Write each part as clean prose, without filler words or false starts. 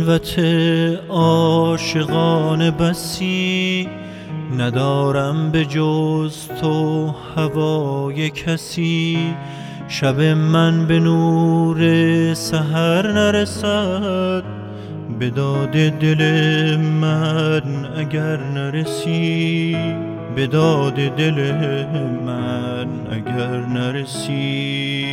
خلوت عاشقان بسی، ندارم به جز تو هوای کسی. شب من به نور سحر نرسد، به داد دل من اگر نرسی، به داد دل من اگر نرسی.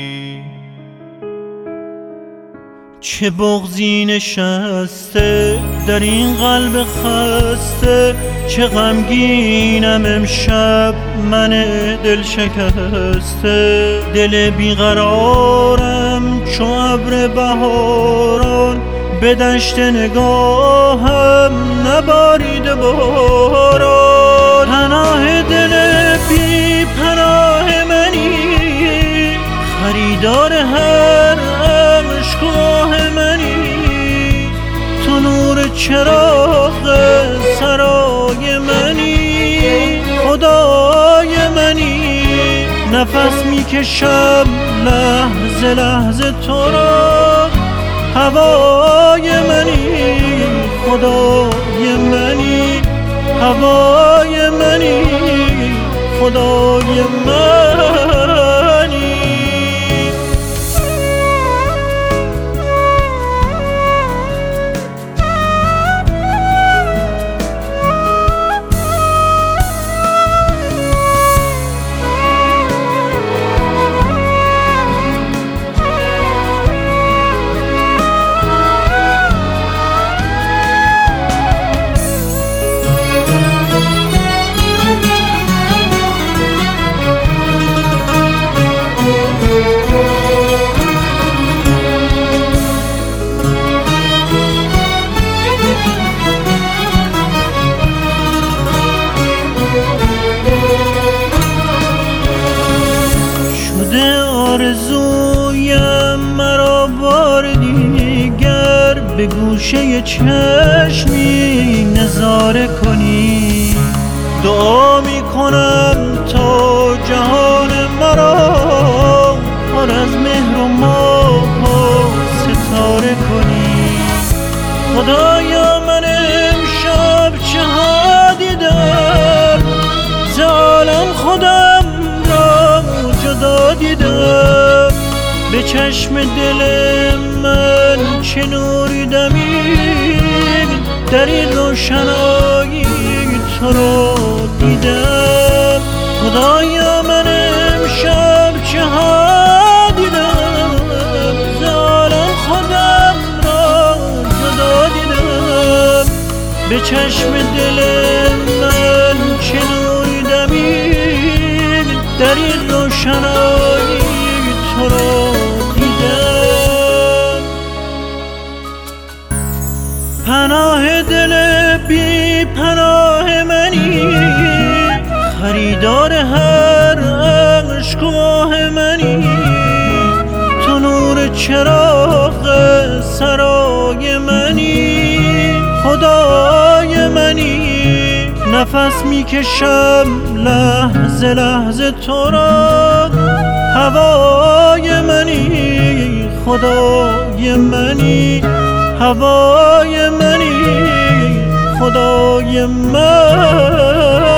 چه بغضی نشسته در این قلب خسته، چه غمگینم امشب من دل شکسته. دل بیقرارم چو ابر بهاران، به دشت نگاهم نبارید باران. پناه دل بی پناه منی، خریدار هر عشقگاه منی. تو نور چراغ سرای منی، خدای منی. نفس میکشم لحظه لحظه تو را، هوای منی، خدای منی. هوای منی، خدای منی. آرزویم مرا بار دیگر، به گوشه چشمی نظاره کنی. دعا می کنم تا جهان مرا پر از مهر و ماه و ستاره کنی. خدایا من امشب چه ها دیدم، ز عالم خودم را جدا دیدم. به چشم دل من چه نوری دمید، در این روشنایی تو رو دیدم. خدایا من امشب چه ها دیدم، ز عالم خودم را جدا دیدم. به چشم دل من چه نوری دمید، در این روشنایی تو رو دیدم. پناه دل بی پناه منی، خریدار هر عشقگاه منی. تو نور چراغ سرای منی، خدای منی. نفس میکشم لحظه لحظه تو را، هوای منی، خدای منی. هوای منی، خدای من.